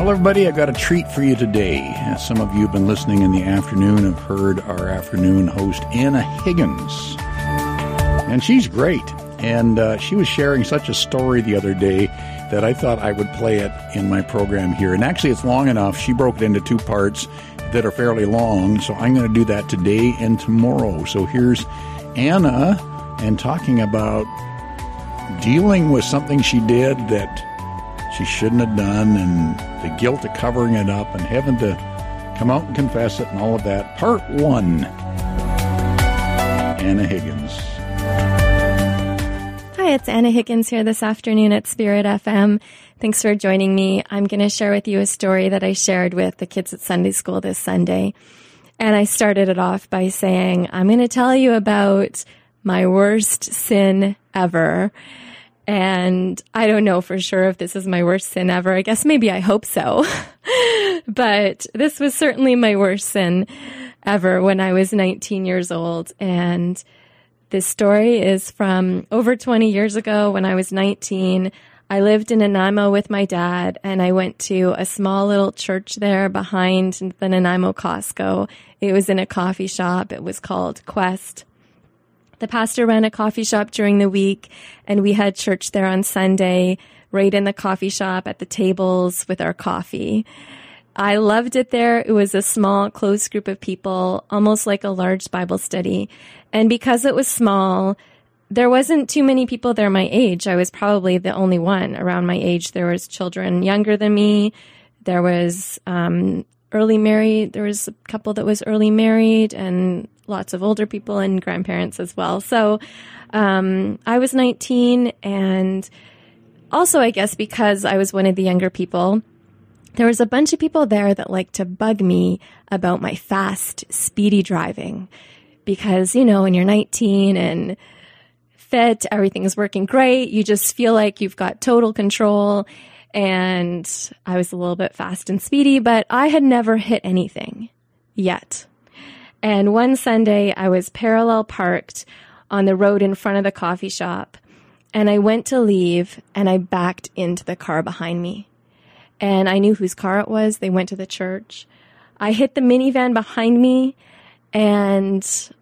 Well, everybody, I got a treat for you today. Some of you have been listening in the afternoon have heard our afternoon host, Anna Higgins. And she's great. And she was sharing such a story the other day that I thought I would play it in my program here. And actually, it's long enough. She broke it into two parts that are fairly long. So I'm going to do that today and tomorrow. So here's Anna and talking about dealing with something she did that she shouldn't have done, and the guilt of covering it up and having to come out and confess it and all of that. Part 1. Anna Higgins. Hi, it's Anna Higgins here this afternoon at Spirit FM. Thanks for joining me. I'm going to share with you a story that I shared with the kids at Sunday school this Sunday. And I started it off by saying, I'm going to tell you about my worst sin ever. And I don't know for sure if this is my worst sin ever. I guess maybe I hope so. But this was certainly my worst sin ever when I was 19 years old. And this story is from over 20 years ago when I was 19. I lived in Nanaimo with my dad, and I went to a small little church there behind the Nanaimo Costco. It was in a coffee shop. It was called Quest. The pastor ran a coffee shop during the week, and we had church there on Sunday, right in the coffee shop at the tables with our coffee. I loved it there. It was a small, close group of people, almost like a large Bible study. And because it was small, there wasn't too many people there my age. I was probably the only one around my age. There was children younger than me. There was early married. There was a couple that was early married, and lots of older people and grandparents as well. So I was 19, and also I guess because I was one of the younger people, there was a bunch of people there that liked to bug me about my fast, speedy driving. Because, you know, when you're 19 and fit, everything's working great, you just feel like you've got total control. And I was a little bit fast and speedy, but I had never hit anything yet. And one Sunday, I was parallel parked on the road in front of the coffee shop, and I went to leave, and I backed into the car behind me. And I knew whose car it was. They went to the church. I hit the minivan behind me, and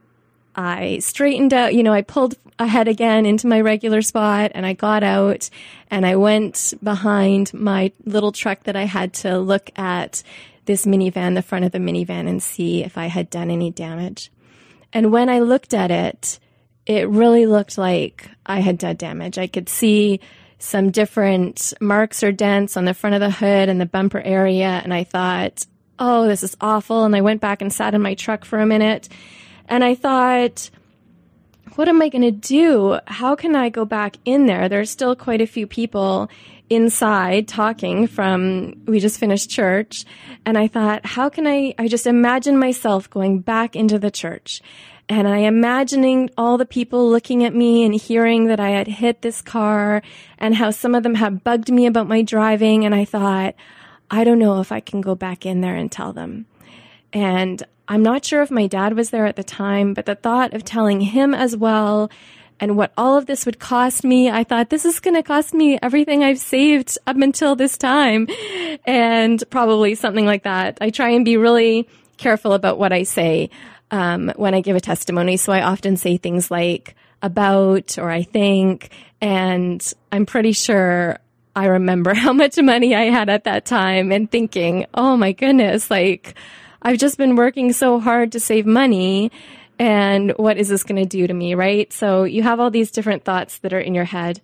I straightened out. You know, I pulled ahead again into my regular spot, and I got out, and I went behind my little truck that I had to look at this minivan, the front of the minivan, and see if I had done any damage. And when I looked at it, it really looked like I had done damage. I could see some different marks or dents on the front of the hood and the bumper area, and I thought, oh, this is awful. And I went back and sat in my truck for a minute, and I thought, what am I going to do? How can I go back in there? There's still quite a few people inside talking we just finished church. And I thought, how can I just imagine myself going back into the church. And I imagining all the people looking at me and hearing that I had hit this car and how some of them had bugged me about my driving. And I thought, I don't know if I can go back in there and tell them. And I'm not sure if my dad was there at the time, but the thought of telling him as well and what all of this would cost me, I thought, this is going to cost me everything I've saved up until this time, and probably something like that. I try and be really careful about what I say when I give a testimony, so I often say things like about or I think, and I'm pretty sure I remember how much money I had at that time and thinking, oh my goodness, like I've just been working so hard to save money, and what is this going to do to me, right? So you have all these different thoughts that are in your head.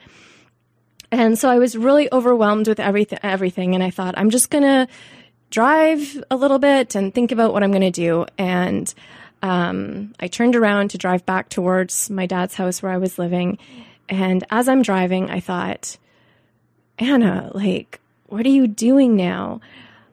And so I was really overwhelmed with everything. And I thought, I'm just going to drive a little bit and think about what I'm going to do. And I turned around to drive back towards my dad's house where I was living. And as I'm driving, I thought, Anna, like, what are you doing now?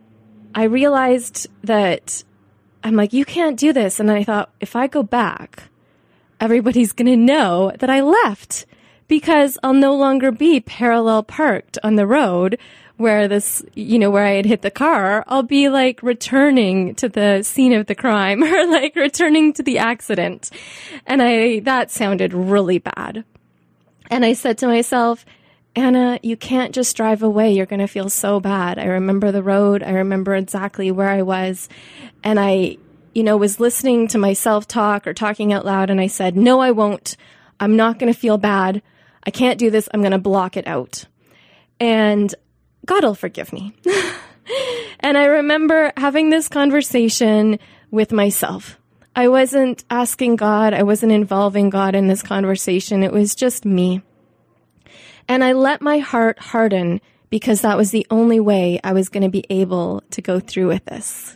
I realized that I'm like, you can't do this. And I thought, if I go back, everybody's going to know that I left, because I'll no longer be parallel parked on the road where where I had hit the car. I'll be like returning to the scene of the crime or like returning to the accident. And that sounded really bad. And I said to myself, Anna, you can't just drive away. You're going to feel so bad. I remember the road. I remember exactly where I was. And I, was listening to myself talk or talking out loud. And I said, no, I won't. I'm not going to feel bad. I can't do this. I'm going to block it out. And God will forgive me. And I remember having this conversation with myself. I wasn't asking God. I wasn't involving God in this conversation. It was just me. And I let my heart harden because that was the only way I was going to be able to go through with this.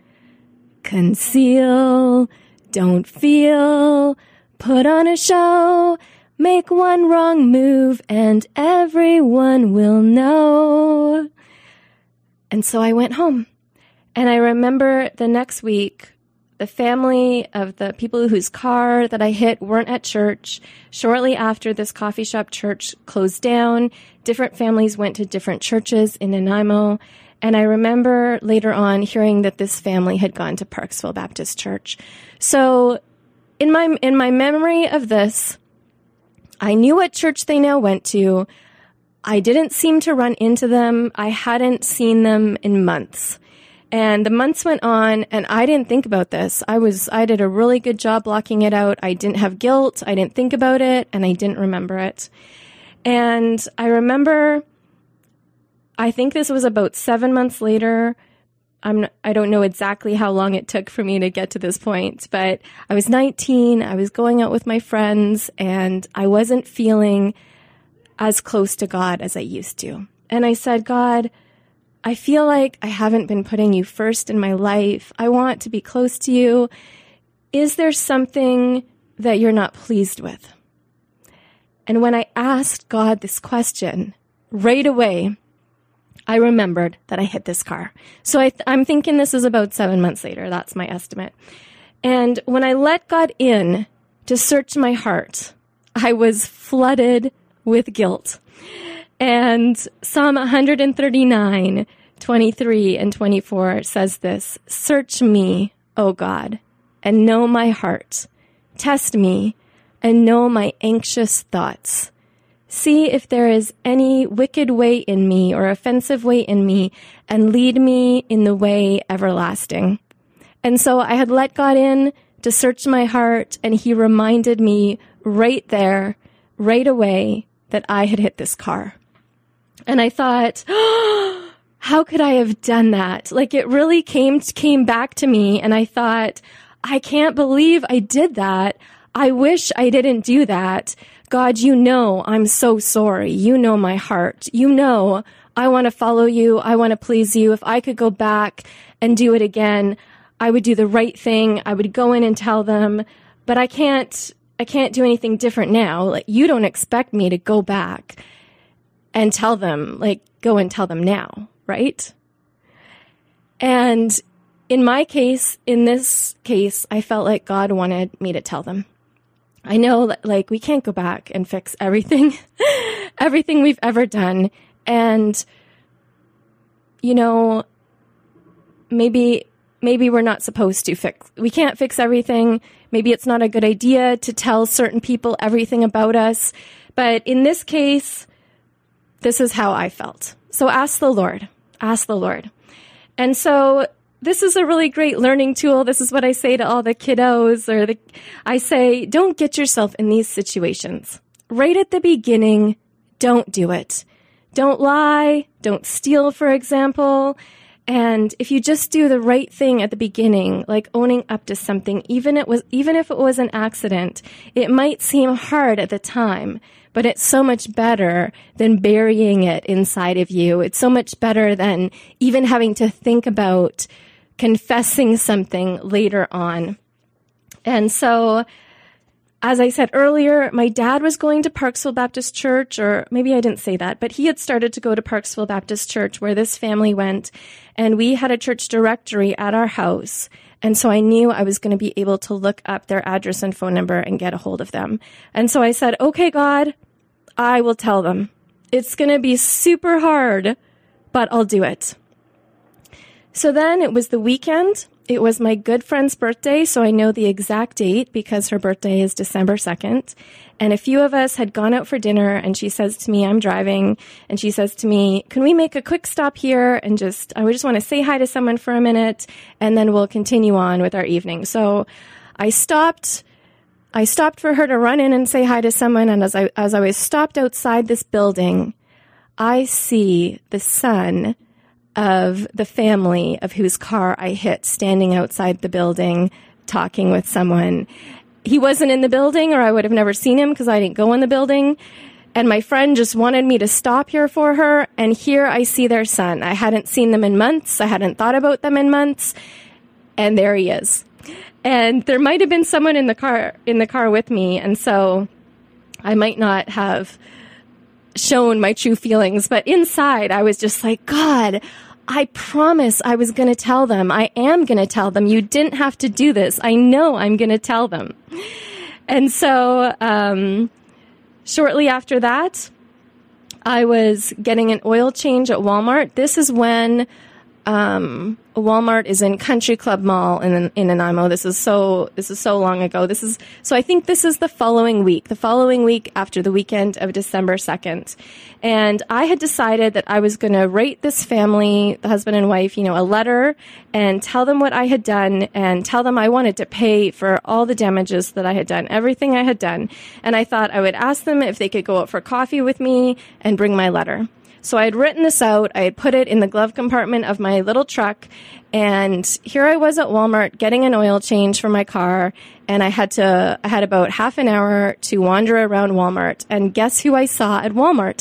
Conceal, don't feel, put on a show, make one wrong move, and everyone will know. And so I went home. And I remember the next week, the family of the people whose car that I hit weren't at church. Shortly after, this coffee shop church closed down. Different families went to different churches in Nanaimo. And I remember later on hearing that this family had gone to Parksville Baptist Church. So in my memory of this, I knew what church they now went to. I didn't seem to run into them. I hadn't seen them in months. And the months went on, and I didn't think about this. I did a really good job blocking it out. I didn't have guilt. I didn't think about it, and I didn't remember it. And I remember, I think this was about 7 months later. I don't know exactly how long it took for me to get to this point, but I was 19. I was going out with my friends, and I wasn't feeling as close to God as I used to. And I said, God, I feel like I haven't been putting you first in my life. I want to be close to you. Is there something that you're not pleased with? And when I asked God this question, right away, I remembered that I hit this car. So I'm thinking this is about 7 months later. That's my estimate. And when I let God in to search my heart, I was flooded with guilt. And Psalm 139, 23 and 24 says this, "Search me, O God, and know my heart. Test me and know my anxious thoughts. See if there is any wicked way in me or offensive way in me, and lead me in the way everlasting." And so I had let God in to search my heart, and he reminded me right there, right away, that I had hit this car. And I thought, oh, how could I have done that? Like, it really came back to me, and I thought, I can't believe I did that. I wish I didn't do that. God, you know I'm so sorry. You know my heart. You know I want to follow you. I want to please you. If I could go back and do it again, I would do the right thing. I would go in and tell them, but I can't do anything different now. Like, you don't expect me to go back and tell them, like, go and tell them now, right? And in this case, I felt like God wanted me to tell them. I know, like, we can't go back and fix everything, everything we've ever done. And, maybe we're not supposed to we can't fix everything. Maybe it's not a good idea to tell certain people everything about us. But in this case, this is how I felt. So ask the Lord. Ask the Lord. And so this is a really great learning tool. This is what I say to all the kiddos, I say, don't get yourself in these situations. Right at the beginning, don't do it. Don't lie. Don't steal, for example. And if you just do the right thing at the beginning, like owning up to something, even if it was an accident, it might seem hard at the time, but it's so much better than burying it inside of you. It's so much better than even having to think about confessing something later on. And so, as I said earlier, my dad was going to Parksville Baptist Church, or maybe I didn't say that, but he had started to go to Parksville Baptist Church where this family went, and we had a church directory at our house. And so I knew I was going to be able to look up their address and phone number and get a hold of them. And so I said, okay, God, I will tell them. It's going to be super hard, but I'll do it. So then it was the weekend, It was my good friend's birthday, so I know the exact date because her birthday is December 2nd. And a few of us had gone out for dinner, and she says to me, I'm driving, and she says to me, can we make a quick stop here and I would just want to say hi to someone for a minute, and then we'll continue on with our evening. So I stopped for her to run in and say hi to someone, and as I was stopped outside this building, I see the son of the family of whose car I hit standing outside the building talking with someone. He wasn't in the building, or I would have never seen him because I didn't go in the building. And my friend just wanted me to stop here for her. And here I see their son. I hadn't seen them in months. I hadn't thought about them in months. And there he is. And there might have been someone in the car with me. And so I might not have shown my true feelings. But inside, I was just like, God, I promise I was going to tell them. I am going to tell them. You didn't have to do this. I know I'm going to tell them. And so shortly after that, I was getting an oil change at Walmart. This is when Walmart is in Country Club Mall in Nanaimo. This is so long ago. So I think this is the following week after the weekend of December 2nd. And I had decided that I was going to write this family, the husband and wife, a letter and tell them what I had done and tell them I wanted to pay for all the damages that I had done, everything I had done. And I thought I would ask them if they could go out for coffee with me and bring my letter. So I had written this out, I had put it in the glove compartment of my little truck, and here I was at Walmart getting an oil change for my car, and I had about half an hour to wander around Walmart, and guess who I saw at Walmart?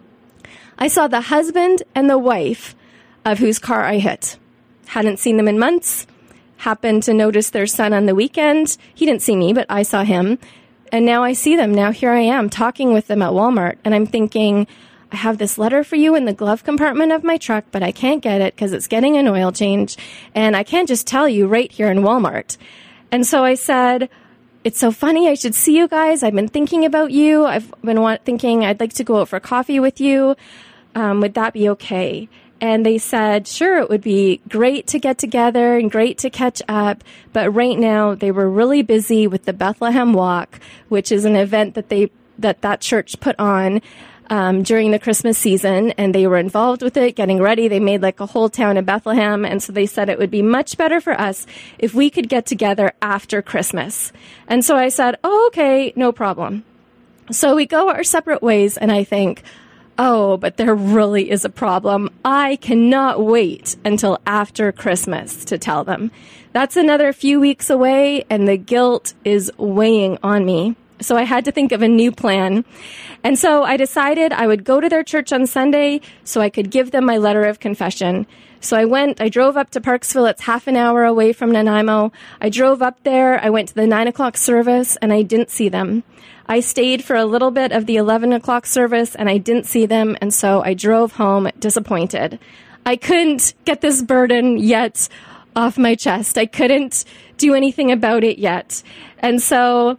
I saw the husband and the wife of whose car I hit. Hadn't seen them in months, happened to notice their son on the weekend. He didn't see me, but I saw him, and now I see them. Now here I am talking with them at Walmart, and I'm thinking, I have this letter for you in the glove compartment of my truck, but I can't get it because it's getting an oil change, and I can't just tell you right here in Walmart. And so I said, it's so funny, I should see you guys. I've been thinking about you. I've been thinking I'd like to go out for coffee with you. Would that be okay? And they said, sure, it would be great to get together and great to catch up. But right now, they were really busy with the Bethlehem Walk, which is an event that church put on during the Christmas season, and they were involved with it, getting ready. They made like a whole town of Bethlehem, and so they said it would be much better for us if we could get together after Christmas. And so I said, oh, okay, no problem. So we go our separate ways, and I think, oh, but there really is a problem. I cannot wait until after Christmas to tell them. That's another few weeks away, and the guilt is weighing on me. So I had to think of a new plan. And so I decided I would go to their church on Sunday so I could give them my letter of confession. So I drove up to Parksville. It's half an hour away from Nanaimo. I drove up there. I went to the 9 o'clock service, and I didn't see them. I stayed for a little bit of the 11 o'clock service, and I didn't see them. And so I drove home disappointed. I couldn't get this burden yet off my chest. I couldn't do anything about it yet. And so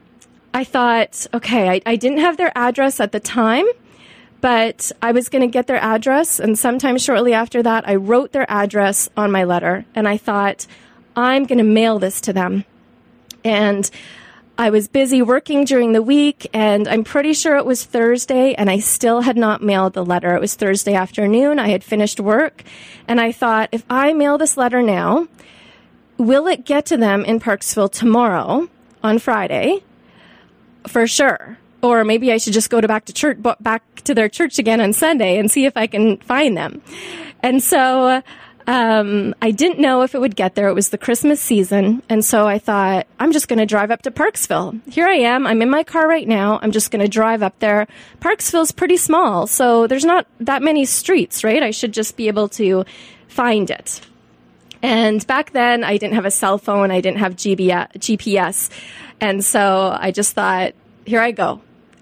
I thought, okay, I didn't have their address at the time, but I was going to get their address. And sometime shortly after that, I wrote their address on my letter. And I thought, I'm going to mail this to them. And I was busy working during the week, and I'm pretty sure it was Thursday, and I still had not mailed the letter. It was Thursday afternoon. I had finished work. And I thought, if I mail this letter now, will it get to them in Parksville tomorrow on Friday? For sure. Or maybe I should just go back to their church again on Sunday and see if I can find them. And so I didn't know if it would get there. It was the Christmas season. And so I thought, I'm just going to drive up to Parksville. Here I am. I'm in my car right now. I'm just going to drive up there. Parksville's pretty small, so there's not that many streets, right? I should just be able to find it. And back then, I didn't have a cell phone. I didn't have GPS. And so I just thought, here I go.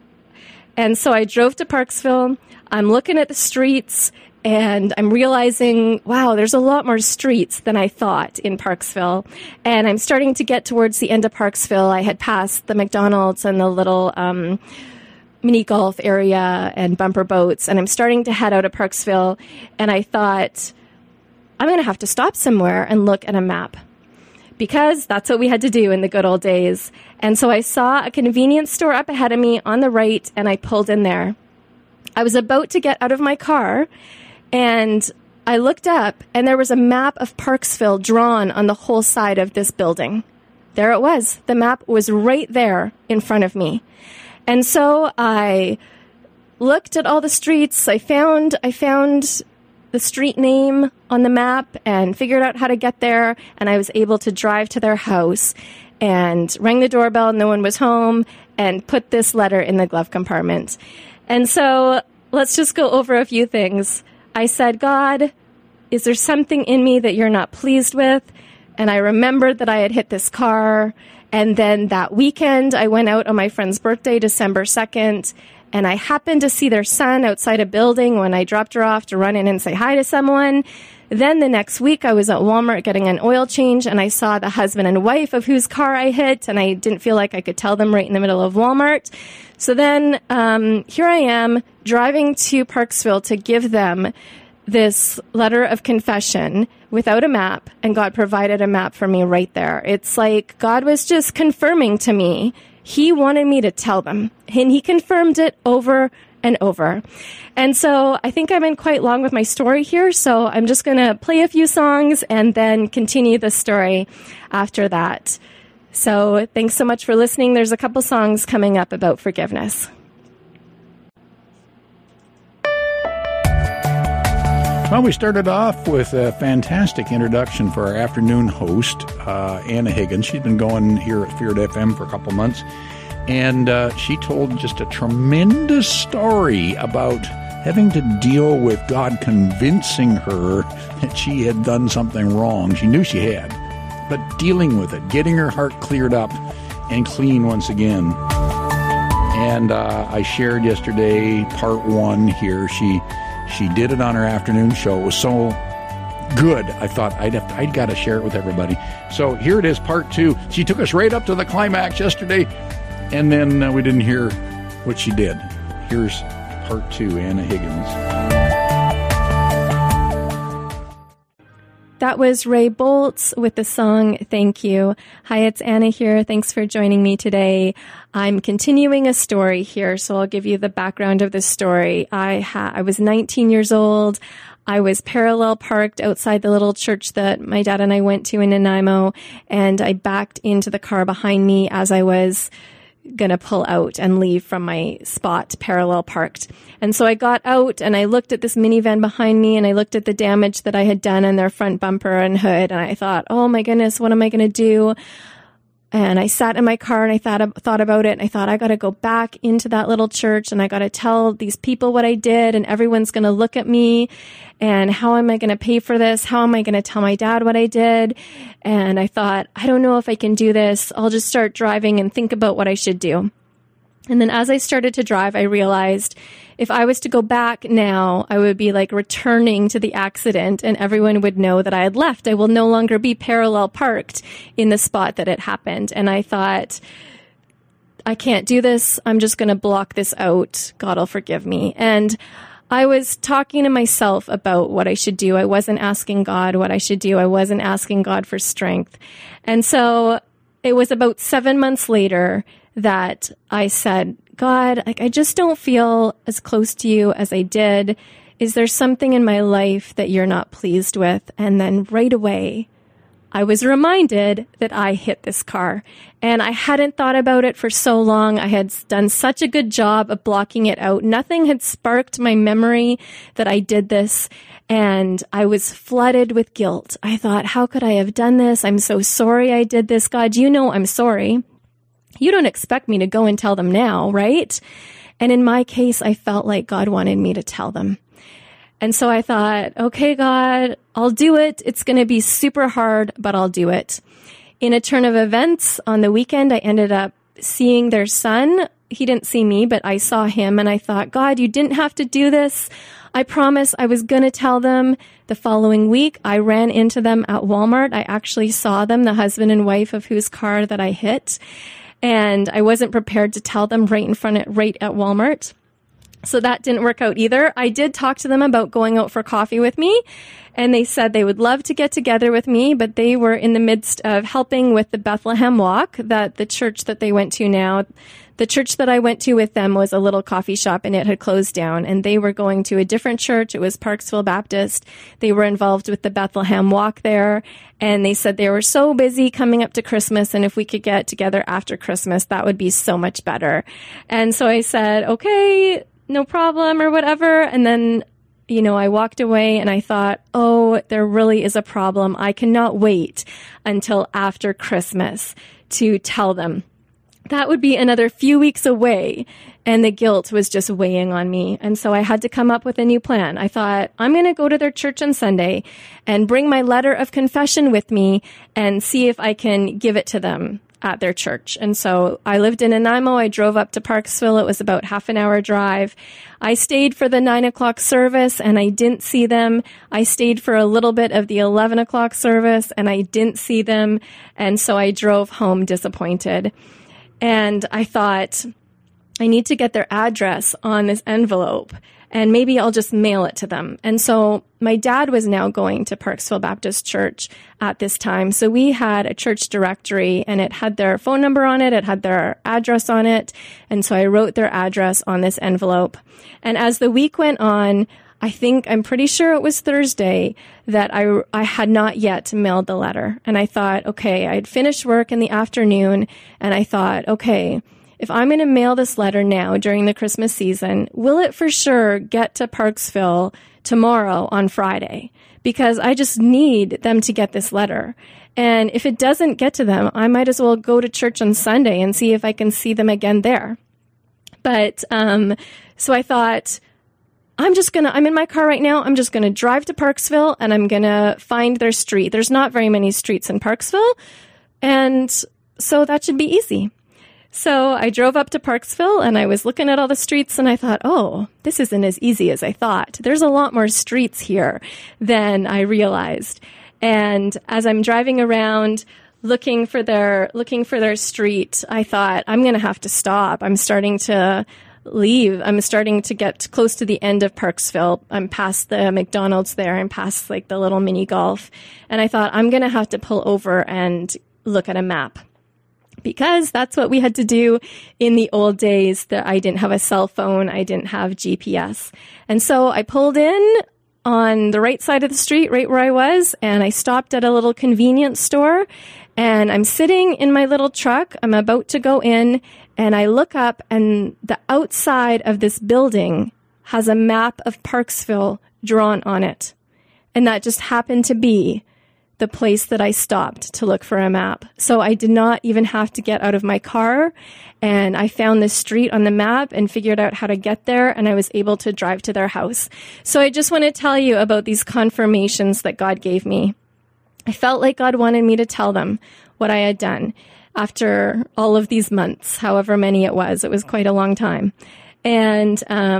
And so I drove to Parksville. I'm looking at the streets, and I'm realizing, wow, there's a lot more streets than I thought in Parksville. And I'm starting to get towards the end of Parksville. I had passed the McDonald's and the little mini golf area and bumper boats, and I'm starting to head out of Parksville. And I thought, I'm going to have to stop somewhere and look at a map. because that's what we had to do in the good old days. And so I saw a convenience store up ahead of me on the right, and I pulled in there. I was about to get out of my car, and I looked up, and there was a map of Parksville drawn on the whole side of this building. There it was. The map was right there in front of me. And so I looked at all the streets. I found the street name on the map and figured out how to get there. And I was able to drive to their house and rang the doorbell. No one was home, and put this letter in the glove compartment. And so let's just go over a few things. I said, God, is there something in me that you're not pleased with? And I remembered that I had hit this car. And then that weekend, I went out on my friend's birthday, December 2nd, and I happened to see their son outside a building when I dropped her off to run in and say hi to someone. Then the next week, I was at Walmart getting an oil change, and I saw the husband and wife of whose car I hit, and I didn't feel like I could tell them right in the middle of Walmart. So then here I am driving to Parksville to give them this letter of confession without a map, and God provided a map for me right there. It's like God was just confirming to me. He wanted me to tell them, and he confirmed it over and over. And so I think I'm in quite long with my story here, so I'm just going to play a few songs and then continue the story after that. So thanks so much for listening. There's a couple songs coming up about forgiveness. Well, we started off with a fantastic introduction for our afternoon host, Anna Higgins. She's been going here at Spirit FM for a couple months, and she told just a tremendous story about having to deal with God convincing her that she had done something wrong. She knew she had, but dealing with it, getting her heart cleared up and clean once again. And I shared yesterday part one here. She did it on her afternoon show. It was so good, I thought I'd got to share it with everybody. So here it is, part two. She took us right up to the climax yesterday, and then we didn't hear what she did. Here's part two, Anna Higgins. That was Ray Boltz with the song Thank You. Hi, it's Anna here. Thanks for joining me today. I'm continuing a story here, so I'll give you the background of this story. I was 19 years old. I was parallel parked outside the little church that my dad and I went to in Nanaimo, and I backed into the car behind me as I was going to pull out and leave from my spot parallel parked. And so I got out and I looked at this minivan behind me, and I looked at the damage that I had done on their front bumper and hood. And I thought, oh my goodness, what am I going to do? And I sat in my car and I thought about it. And I thought, I got to go back into that little church and I got to tell these people what I did, and everyone's going to look at me. And how am I going to pay for this? How am I going to tell my dad what I did? And I thought, I don't know if I can do this. I'll just start driving and think about what I should do. And then as I started to drive, I realized if I was to go back now, I would be like returning to the accident, and everyone would know that I had left. I will no longer be parallel parked in the spot that it happened. And I thought, I can't do this. I'm just going to block this out. God will forgive me. And I was talking to myself about what I should do. I wasn't asking God what I should do. I wasn't asking God for strength. And so it was about 7 months later that I said, God, I just don't feel as close to you as I did. Is there something in my life that you're not pleased with? And then right away, I was reminded that I hit this car, and I hadn't thought about it for so long. I had done such a good job of blocking it out. Nothing had sparked my memory that I did this, and I was flooded with guilt. I thought, how could I have done this? I'm so sorry I did this. God, you know I'm sorry. You don't expect me to go and tell them now, right? And in my case, I felt like God wanted me to tell them. And so I thought, okay, God, I'll do it. It's going to be super hard, but I'll do it. In a turn of events, on the weekend, I ended up seeing their son. He didn't see me, but I saw him, and I thought, God, you didn't have to do this. I promise I was going to tell them. The following week, I ran into them at Walmart. I actually saw them, the husband and wife of whose car that I hit. And I wasn't prepared to tell them right at Walmart. So that didn't work out either. I did talk to them about going out for coffee with me, and they said they would love to get together with me, but they were in the midst of helping with the Bethlehem Walk, that the church that they went to now, the church that I went to with them was a little coffee shop, and it had closed down, and they were going to a different church. It was Parksville Baptist. They were involved with the Bethlehem Walk there, and they said they were so busy coming up to Christmas, and if we could get together after Christmas, that would be so much better. And so I said, okay, no problem or whatever. And then, I walked away and I thought, oh, there really is a problem. I cannot wait until after Christmas to tell them. That would be another few weeks away. And the guilt was just weighing on me. And so I had to come up with a new plan. I thought, I'm going to go to their church on Sunday and bring my letter of confession with me and see if I can give it to them at their church. And so I lived in Nanaimo. I drove up to Parksville. It was about half an hour drive. I stayed for the 9 o'clock service and I didn't see them. I stayed for a little bit of the 11 o'clock service and I didn't see them. And so I drove home disappointed. And I thought, I need to get their address on this envelope and maybe I'll just mail it to them. And so my dad was now going to Parksville Baptist Church at this time. So we had a church directory and it had their phone number on it. It had their address on it. And so I wrote their address on this envelope. And as the week went on, I'm pretty sure it was Thursday that I had not yet mailed the letter. And I thought, okay, I'd finished work in the afternoon and I thought, okay, if I'm going to mail this letter now during the Christmas season, will it for sure get to Parksville tomorrow on Friday? Because I just need them to get this letter. And if it doesn't get to them, I might as well go to church on Sunday and see if I can see them again there. But so I thought, I'm in my car right now. I'm just going to drive to Parksville and I'm going to find their street. There's not very many streets in Parksville. And so that should be easy. So I drove up to Parksville and I was looking at all the streets and I thought, oh, this isn't as easy as I thought. There's a lot more streets here than I realized. And as I'm driving around looking for their street, I thought, I'm going to have to stop. I'm starting to leave. I'm starting to get close to the end of Parksville. I'm past the McDonald's there and past like the little mini golf. And I thought, I'm going to have to pull over and look at a map. Because that's what we had to do in the old days, that I didn't have a cell phone, I didn't have GPS. And so I pulled in on the right side of the street, right where I was, and I stopped at a little convenience store, and I'm sitting in my little truck, I'm about to go in, and I look up, and the outside of this building has a map of Parksville drawn on it. And that just happened to be the place that I stopped to look for a map. So I did not even have to get out of my car, and I found this street on the map and figured out how to get there, and I was able to drive to their house. So I just want to tell you about these confirmations that God gave me. I felt like God wanted me to tell them what I had done after all of these months, however many it was. It was quite a long time. And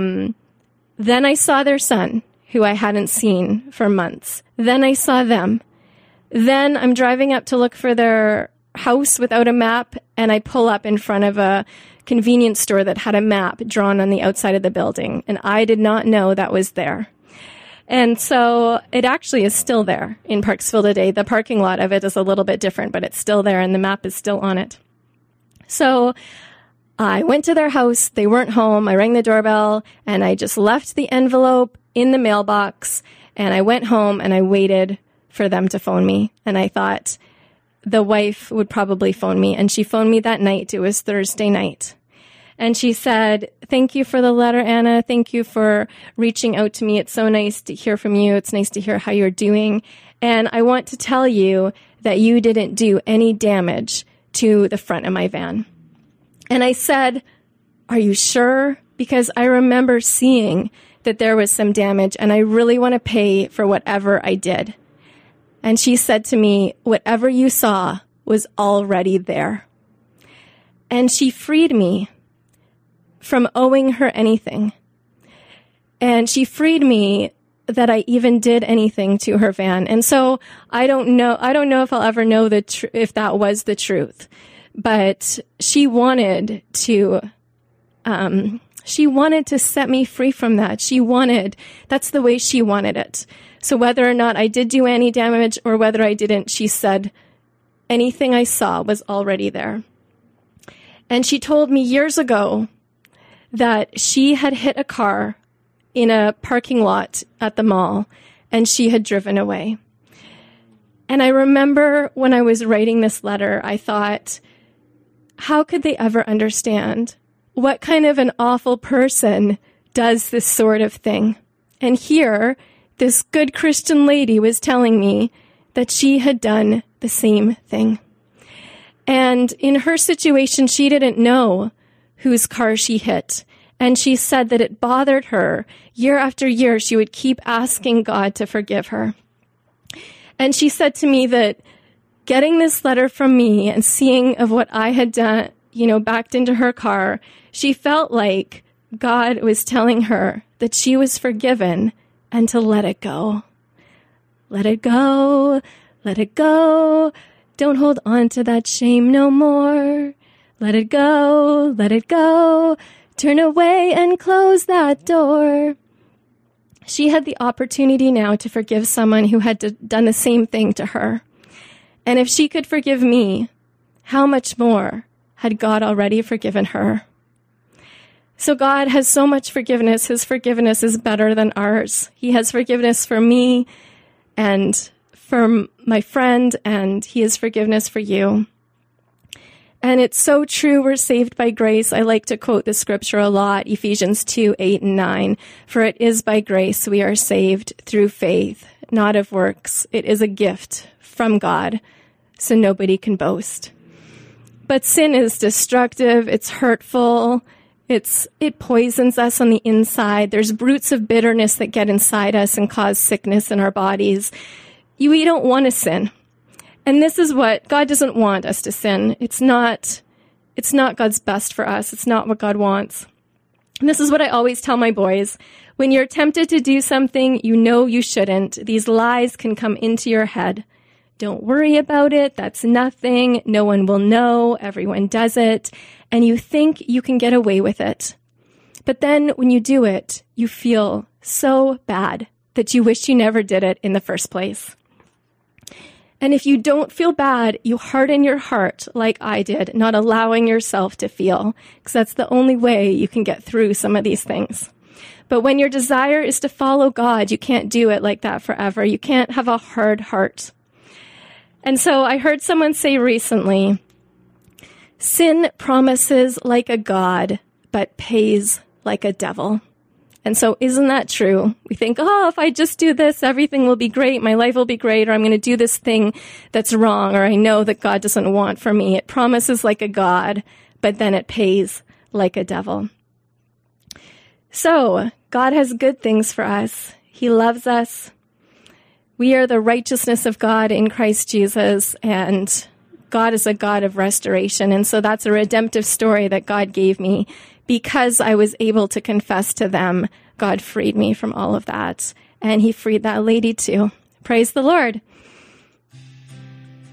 then I saw their son, who I hadn't seen for months. Then I saw them. Then I'm driving up to look for their house without a map, and I pull up in front of a convenience store that had a map drawn on the outside of the building, and I did not know that was there. And so it actually is still there in Parksville today. The parking lot of it is a little bit different, but it's still there, and the map is still on it. So I went to their house. They weren't home. I rang the doorbell, and I just left the envelope in the mailbox, and I went home, and I waited for them to phone me. And I thought the wife would probably phone me. And she phoned me that night. It was Thursday night. And she said, "Thank you for the letter, Anna. Thank you for reaching out to me. It's so nice to hear from you. It's nice to hear how you're doing. And I want to tell you that you didn't do any damage to the front of my van." And I said, "Are you sure? Because I remember seeing that there was some damage and I really want to pay for whatever I did." And she said to me, "Whatever you saw was already there." And she freed me from owing her anything. And she freed me that I even did anything to her van. And so I don't know if I'll ever know if that was the truth. But she wanted to She wanted to set me free from that. That's the way she wanted it. So whether or not I did do any damage or whether I didn't, she said, anything I saw was already there. And she told me years ago that she had hit a car in a parking lot at the mall and she had driven away. And I remember when I was writing this letter, I thought, how could they ever understand? What kind of an awful person does this sort of thing? And here, this good Christian lady was telling me that she had done the same thing. And in her situation, she didn't know whose car she hit. And she said that it bothered her. Year after year, she would keep asking God to forgive her. And she said to me that getting this letter from me and seeing of what I had done, backed into her car, she felt like God was telling her that she was forgiven and to let it go. Let it go. Let it go. Don't hold on to that shame no more. Let it go. Let it go. Turn away and close that door. She had the opportunity now to forgive someone who had done the same thing to her. And if she could forgive me, how much more had God already forgiven her? So God has so much forgiveness. His forgiveness is better than ours. He has forgiveness for me and for my friend, and he has forgiveness for you. And it's so true, we're saved by grace. I like to quote the scripture a lot, Ephesians 2:8-9. For it is by grace we are saved through faith, not of works. It is a gift from God, so nobody can boast. But sin is destructive, it's hurtful, it poisons us on the inside. There's roots of bitterness that get inside us and cause sickness in our bodies. We don't want to sin. And this is what God doesn't want us to sin. It's not God's best for us. It's not what God wants. And this is what I always tell my boys. When you're tempted to do something you know you shouldn't, these lies can come into your head. Don't worry about it. That's nothing. No one will know. Everyone does it. And you think you can get away with it. But then when you do it, you feel so bad that you wish you never did it in the first place. And if you don't feel bad, you harden your heart like I did, not allowing yourself to feel, because that's the only way you can get through some of these things. But when your desire is to follow God, you can't do it like that forever. You can't have a hard heart. And so I heard someone say recently, sin promises like a God, but pays like a devil. And so isn't that true? We think, if I just do this, everything will be great. My life will be great. Or I'm going to do this thing that's wrong. Or I know that God doesn't want for me. It promises like a God, but then it pays like a devil. So God has good things for us. He loves us. We are the righteousness of God in Christ Jesus. And God is a God of restoration. And so that's a redemptive story that God gave me. Because I was able to confess to them, God freed me from all of that. And he freed that lady too. Praise the Lord.